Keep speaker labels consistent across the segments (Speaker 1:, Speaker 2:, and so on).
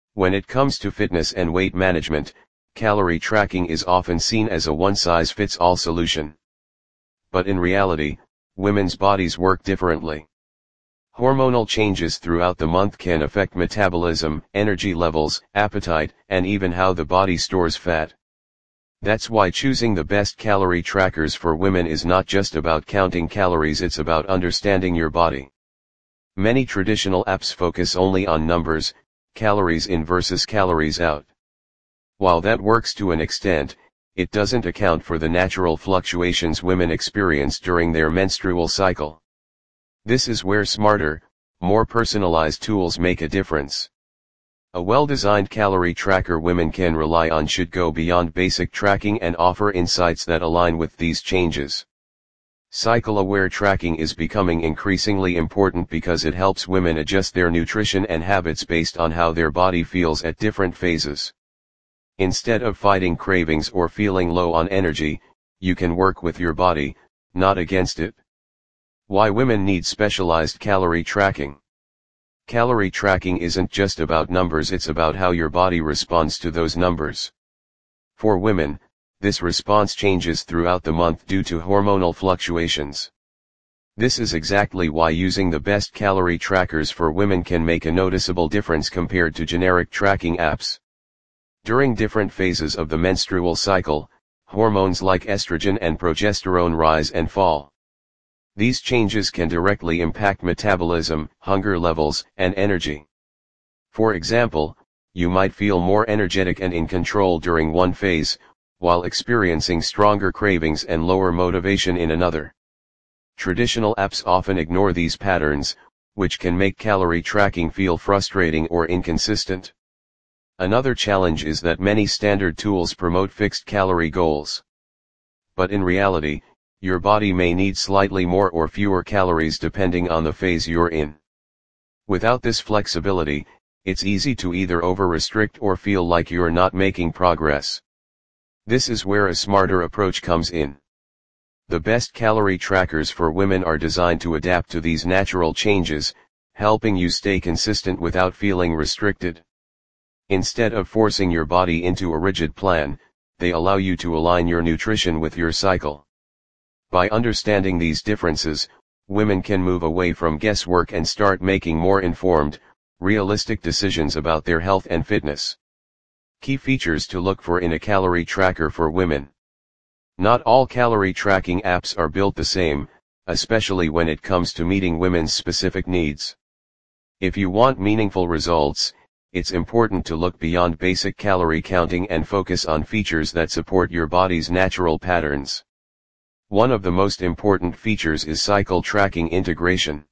Speaker 1: When it comes to fitness and weight management, calorie tracking is often seen as a one-size-fits-all solution. But in reality, women's bodies work differently. Hormonal changes throughout the month can affect metabolism, energy levels, appetite, and even how the body stores fat. That's why choosing the best calorie trackers for women is not just about counting calories, it's about understanding your body. Many traditional apps focus only on numbers, calories in versus calories out. While that works to an extent, it doesn't account for the natural fluctuations women experience during their menstrual cycle. This is where smarter, more personalized tools make a difference. A well-designed calorie tracker women can rely on should go beyond basic tracking and offer insights that align with these changes. Cycle-aware tracking is becoming increasingly important because it helps women adjust their nutrition and habits based on how their body feels at different phases. Instead of fighting cravings or feeling low on energy, you can work with your body, not against it. Why women need specialized calorie tracking. Calorie tracking isn't just about numbers, it's about how your body responds to those numbers. For women, this response changes throughout the month due to hormonal fluctuations. This is exactly why using the best calorie trackers for women can make a noticeable difference compared to generic tracking apps. During different phases of the menstrual cycle, hormones like estrogen and progesterone rise and fall. These changes can directly impact metabolism, hunger levels, and energy. For example, you might feel more energetic and in control during one phase, while experiencing stronger cravings and lower motivation in another. Traditional apps often ignore these patterns, which can make calorie tracking feel frustrating or inconsistent. Another challenge is that many standard tools promote fixed calorie goals. But in reality, your body may need slightly more or fewer calories depending on the phase you're in. Without this flexibility, it's easy to either over-restrict or feel like you're not making progress. This is where a smarter approach comes in. The best calorie trackers for women are designed to adapt to these natural changes, helping you stay consistent without feeling restricted. Instead of forcing your body into a rigid plan, they allow you to align your nutrition with your cycle. By understanding these differences, women can move away from guesswork and start making more informed, realistic decisions about their health and fitness. Key features to look for in a calorie tracker for women. Not all calorie tracking apps are built the same, especially when it comes to meeting women's specific needs. If you want meaningful results, it's important to look beyond basic calorie counting and focus on features that support your body's natural patterns. One of the most important features is cycle tracking integration.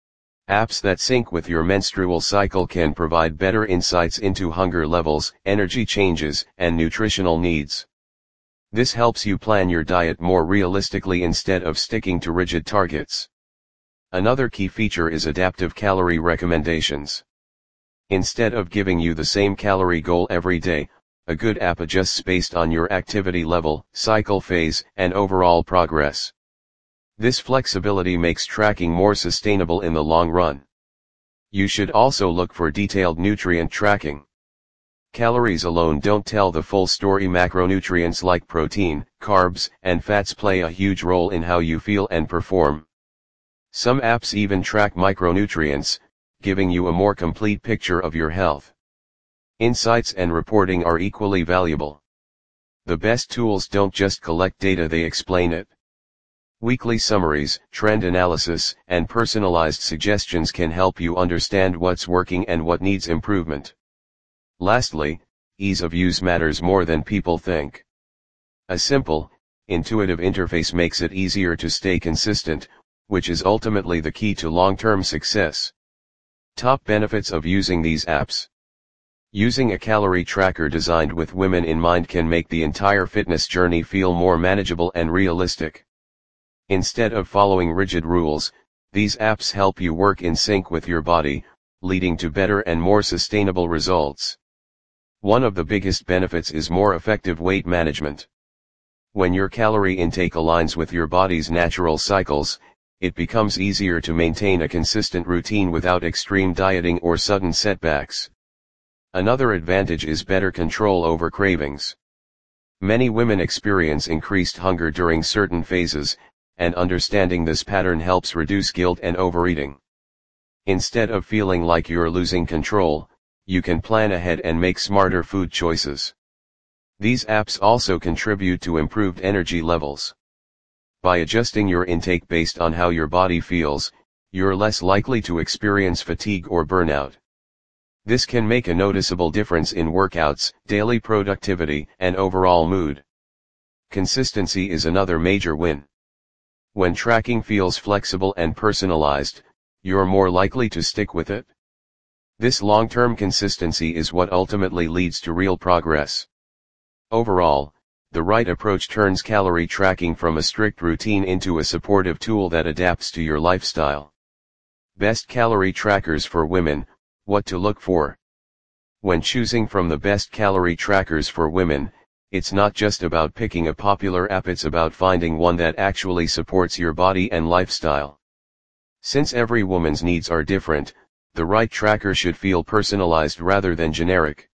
Speaker 1: Apps that sync with your menstrual cycle can provide better insights into hunger levels, energy changes, and nutritional needs. This helps you plan your diet more realistically instead of sticking to rigid targets. Another key feature is adaptive calorie recommendations. Instead of giving you the same calorie goal every day, a good app adjusts based on your activity level, cycle phase, and overall progress. This flexibility makes tracking more sustainable in the long run. You should also look for detailed nutrient tracking. Calories alone don't tell the full story. Macronutrients like protein, carbs, and fats play a huge role in how you feel and perform. Some apps even track micronutrients, giving you a more complete picture of your health. Insights and reporting are equally valuable. The best tools don't just collect data, they explain it. Weekly summaries, trend analysis, and personalized suggestions can help you understand what's working and what needs improvement. Lastly, ease of use matters more than people think. A simple, intuitive interface makes it easier to stay consistent, which is ultimately the key to long-term success. Top benefits of using these apps. Using a calorie tracker designed with women in mind can make the entire fitness journey feel more manageable and realistic. Instead of following rigid rules, these apps help you work in sync with your body, leading to better and more sustainable results. One of the biggest benefits is more effective weight management. When your calorie intake aligns with your body's natural cycles, it becomes easier to maintain a consistent routine without extreme dieting or sudden setbacks. Another advantage is better control over cravings. Many women experience increased hunger during certain phases, and understanding this pattern helps reduce guilt and overeating. Instead of feeling like you're losing control, you can plan ahead and make smarter food choices. These apps also contribute to improved energy levels. By adjusting your intake based on how your body feels, you're less likely to experience fatigue or burnout. This can make a noticeable difference in workouts, daily productivity, and overall mood. Consistency is another major win. When tracking feels flexible and personalized, you're more likely to stick with it. This long-term consistency is what ultimately leads to real progress. Overall, the right approach turns calorie tracking from a strict routine into a supportive tool that adapts to your lifestyle. Best calorie trackers for women: what to look for. When choosing from the best calorie trackers for women, it's not just about picking a popular app, it's about finding one that actually supports your body and lifestyle. Since every woman's needs are different, the right tracker should feel personalized rather than generic.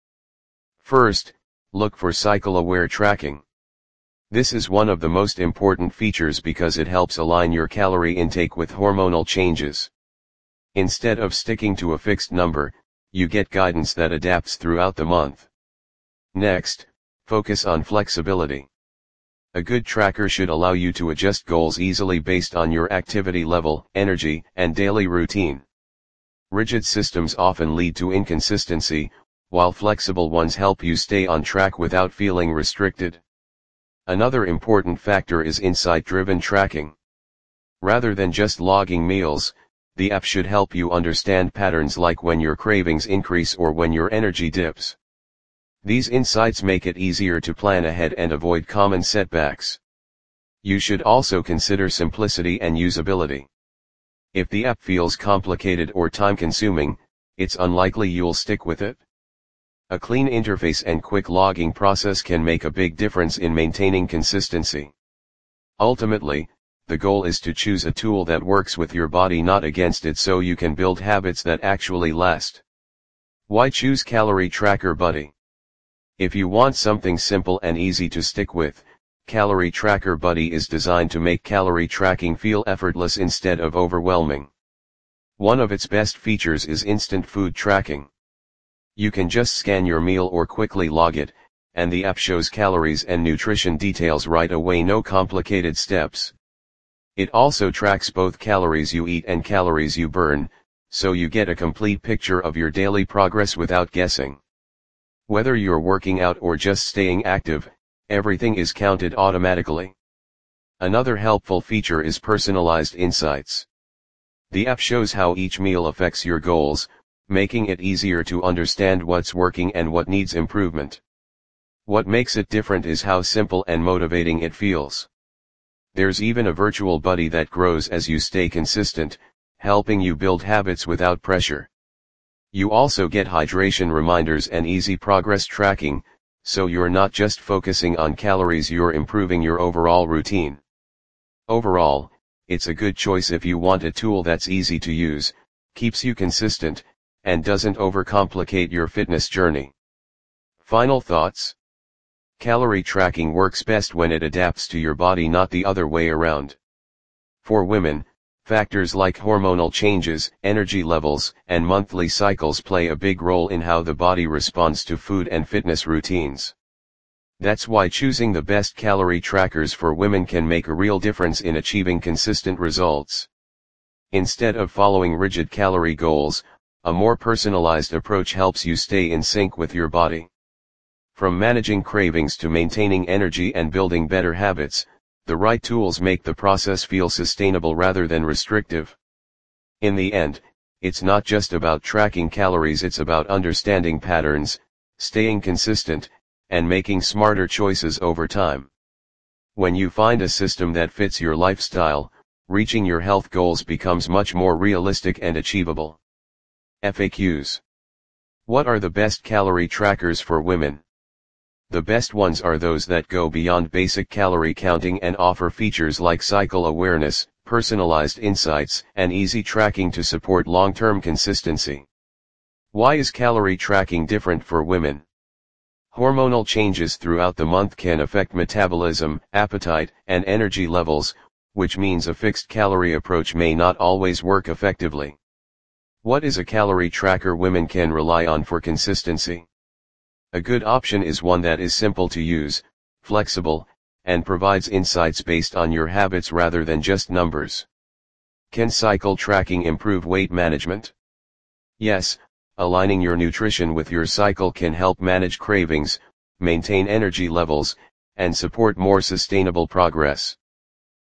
Speaker 1: First, look for cycle-aware tracking. This is one of the most important features because it helps align your calorie intake with hormonal changes. Instead of sticking to a fixed number, you get guidance that adapts throughout the month. Next, focus on flexibility. A good tracker should allow you to adjust goals easily based on your activity level, energy, and daily routine. Rigid systems often lead to inconsistency, while flexible ones help you stay on track without feeling restricted. Another important factor is insight-driven tracking. Rather than just logging meals, the app should help you understand patterns like when your cravings increase or when your energy dips. These insights make it easier to plan ahead and avoid common setbacks. You should also consider simplicity and usability. If the app feels complicated or time-consuming, it's unlikely you'll stick with it. A clean interface and quick logging process can make a big difference in maintaining consistency. Ultimately, the goal is to choose a tool that works with your body, not against it, so you can build habits that actually last. Why choose Calorie Tracker Buddy? If you want something simple and easy to stick with, Calorie Tracker Buddy is designed to make calorie tracking feel effortless instead of overwhelming. One of its best features is instant food tracking. You can just scan your meal or quickly log it, and the app shows calories and nutrition details right away, no complicated steps. It also tracks both calories you eat and calories you burn, so you get a complete picture of your daily progress without guessing. Whether you're working out or just staying active, everything is counted automatically. Another helpful feature is personalized insights. The app shows how each meal affects your goals, making it easier to understand what's working and what needs improvement. What makes it different is how simple and motivating it feels. There's even a virtual buddy that grows as you stay consistent, helping you build habits without pressure. You also get hydration reminders and easy progress tracking, so you're not just focusing on calories, you're improving your overall routine. Overall, it's a good choice if you want a tool that's easy to use, keeps you consistent, and doesn't overcomplicate your fitness journey. Final thoughts? Calorie tracking works best when it adapts to your body, not the other way around. For women, factors like hormonal changes, energy levels, and monthly cycles play a big role in how the body responds to food and fitness routines. That's why choosing the best calorie trackers for women can make a real difference in achieving consistent results. Instead of following rigid calorie goals, a more personalized approach helps you stay in sync with your body. From managing cravings to maintaining energy and building better habits, the right tools make the process feel sustainable rather than restrictive. In the end, it's not just about tracking calories, it's about understanding patterns, staying consistent, and making smarter choices over time. When you find a system that fits your lifestyle, reaching your health goals becomes much more realistic and achievable. FAQs. What are the best calorie trackers for women? The best ones are those that go beyond basic calorie counting and offer features like cycle awareness, personalized insights, and easy tracking to support long-term consistency. Why is calorie tracking different for women? Hormonal changes throughout the month can affect metabolism, appetite, and energy levels, which means a fixed calorie approach may not always work effectively. What is a calorie tracker women can rely on for consistency? A good option is one that is simple to use, flexible, and provides insights based on your habits rather than just numbers. Can cycle tracking improve weight management? Yes, aligning your nutrition with your cycle can help manage cravings, maintain energy levels, and support more sustainable progress.